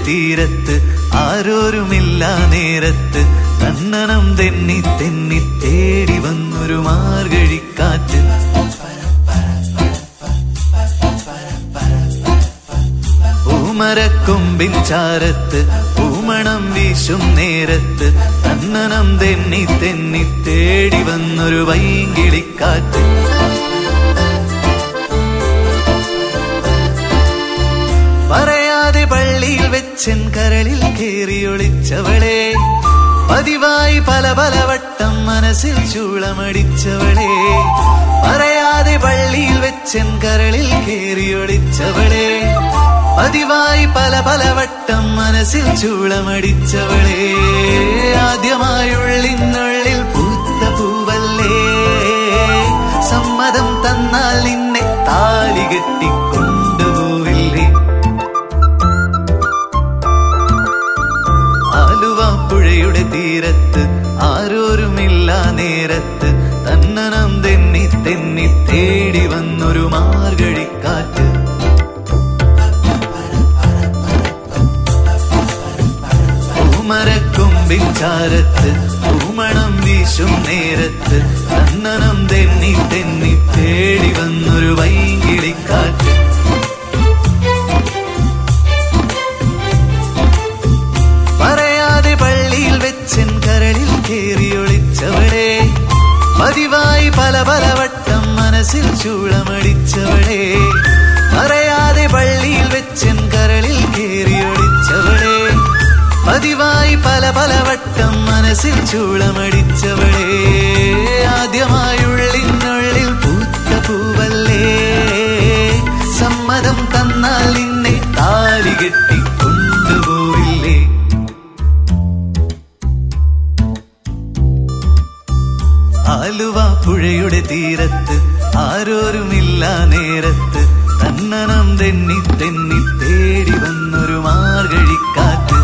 തീരത്ത് ആരോരുമില്ല നേരത്ത് കണ്ണനം തെന്നി തെന്നി തേടി വന്നൊരു മാർഗഴിക്കാറ്റ്. പൂമരക്കൊമ്പിൻ ചാരത്ത് പൂമണം വീശും നേരത്ത് കണ്ണനം തെന്നി തെന്നി തേടി വന്നൊരു വൈങ്കിളിക്കാറ്റ്. പറയാതെ പള്ളിയിൽ വെച്ചൻ കരളിൽ കേറിയൊളിച്ചവളെ, പതിവായി പല പല വട്ടം മനസ്സിൽ ചൂളമടിച്ചവളെ. പറയാതെ പള്ളിയിൽ വെച്ചൻ കരളിൽ കേറിയൊളിച്ചവളെ, പതിവായി പല പല വട്ടം മനസ്സിൽ ചൂളമടിച്ചവളെ. ആദ്യമായുള്ളിനുള്ളിൽ പൂത്ത പൂവല്ലേ, സമ്മതം തന്നാൽ നിന്നെ താലി കെട്ടിക്കൊണ്ടുപോവില്ലേ. ആലുവാപ്പുഴയുടെ തീരത്ത് ആരോരുമില്ല നേരത്ത് തന്നനം തെന്നി തെന്നി തേടി വന്നൊരു മാർഗഴിക്കാറ്റ്. പൂമരക്കൊമ്പിൻ ചാരത്ത് പൂമണം വീശും നേരത്ത് തന്നനം തെന്നി തെന്നി തേടി വന്നൊരു വൈങ്കിളിക്കാറ്റ്. പറയാതെ പള്ളിയിൽ വെച്ചൻ കരളിൽ കേറിയൊളിച്ചവളെ, പതിവായി പല പല വട്ടം മനസ്സിൽ ചൂളമടിച്ചവളെ. പറയാതെ പള്ളിയിൽ വെച്ചൻ കരളിൽ കേറിയൊളിച്ചവളെ, പതിവായി പല പല വട്ടം മനസ്സിൽ ചൂളമടിച്ചവളെ. ആദ്യമായുള്ളിനുള്ളിൽ പൂത്ത പൂവല്ലേ, സമ്മതം തന്നാൽ നിന്നെ താലി കെട്ടിക്കൊണ്ടുപോവില്ലേ. ആലുവാപ്പുഴയുടെ തീരത്ത് ആരോരുമില്ല നേരത്ത് കണ്ണനം തെന്നി തെന്നി തേടി വന്നൊരു മാർഗഴിക്കാറ്റ്.